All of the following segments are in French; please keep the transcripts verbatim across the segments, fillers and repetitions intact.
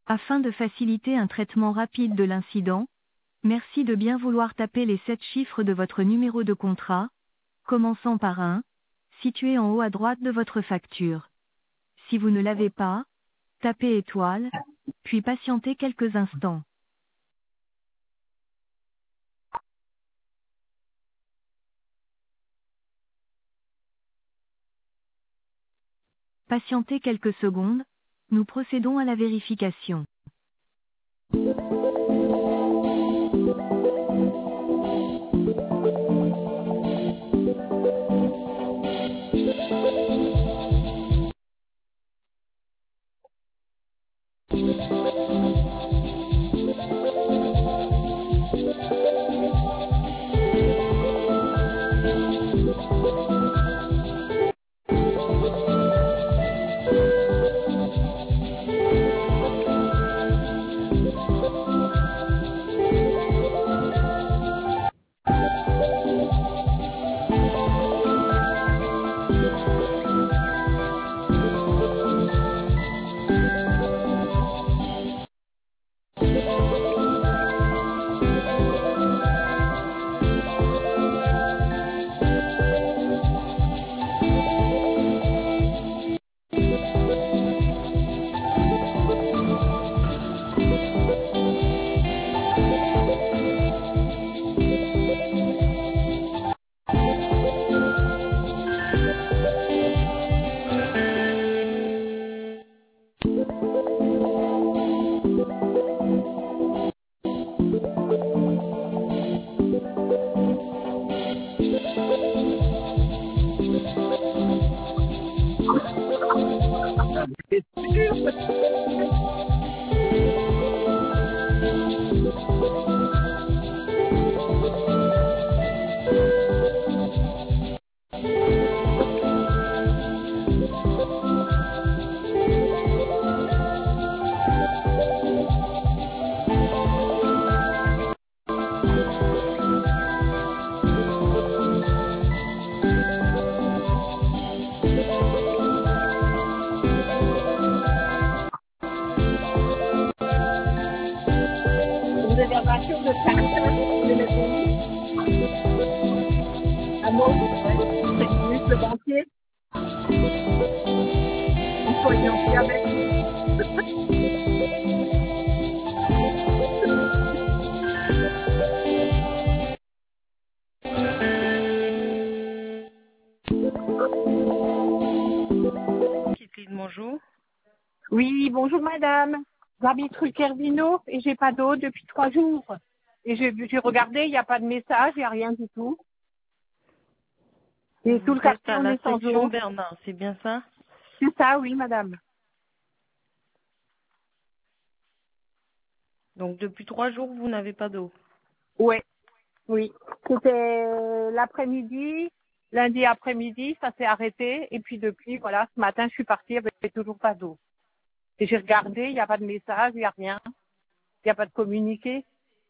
Afin de faciliter un traitement rapide de l'incident, merci de bien vouloir taper les sept chiffres de votre numéro de contrat, commençant par un, situé en haut à droite de votre facture. Si vous ne l'avez pas, tapez étoile, puis patientez quelques instants. Patientez quelques secondes, nous procédons à la vérification. Réservation de carte de maison. À Mons, ouais. cinq minutes le banquier. Il faut être gentil avec. Kitline, bonjour. Oui, bonjour madame. J'habite rue Kervino et j'ai pas d'eau depuis trois jours. Et j'ai j'ai regardé, il n'y a pas de message, il n'y a rien du tout. Et tout Vous le êtes quartier à on la est sans section eau. Bernard, c'est bien ça? C'est ça, oui madame. Donc depuis trois jours, vous n'avez pas d'eau. Ouais, oui. C'était l'après-midi, lundi après-midi, ça s'est arrêté. Et puis depuis, voilà, ce matin, je suis partie, il n'y avait toujours pas d'eau. Et j'ai regardé, il n'y a pas de message, il n'y a rien. Il n'y a pas de communiqué.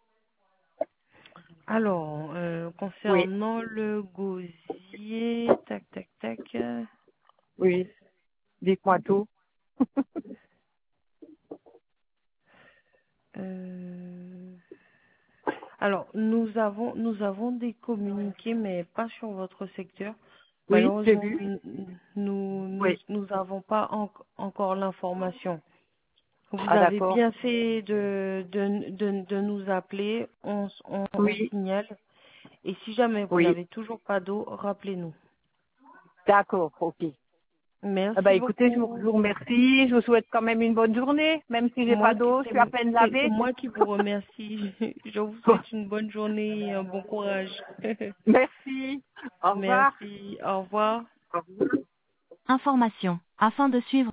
Alors, euh, Oui, concernant le gosier, tac, tac, tac. euh, oui. Dites-moi tout. euh, alors, nous avons, nous avons des communiqués, mais pas sur votre secteur. Oui, j'ai Malheureusement, vu. nous, nous, nous, Oui. nous avons pas en- encore l'information. Vous Ah avez d'accord. bien fait de, de, de, de nous appeler. On, on, on Oui, signale. Et si jamais vous oui. n'avez toujours pas d'eau, rappelez-nous. D'accord, ok. Ah bah Merci écoutez, je vous, je beaucoup. vous remercie. Je vous souhaite quand même une bonne journée, même si j'ai pas Moi, qui- d'eau, je c'est suis à peine c'est- c'est lavée. moi qui vous remercie. Je vous souhaite une bonne journée et un bon courage. Merci. Au revoir. Merci. Au revoir. Au revoir. Information. Afin de suivre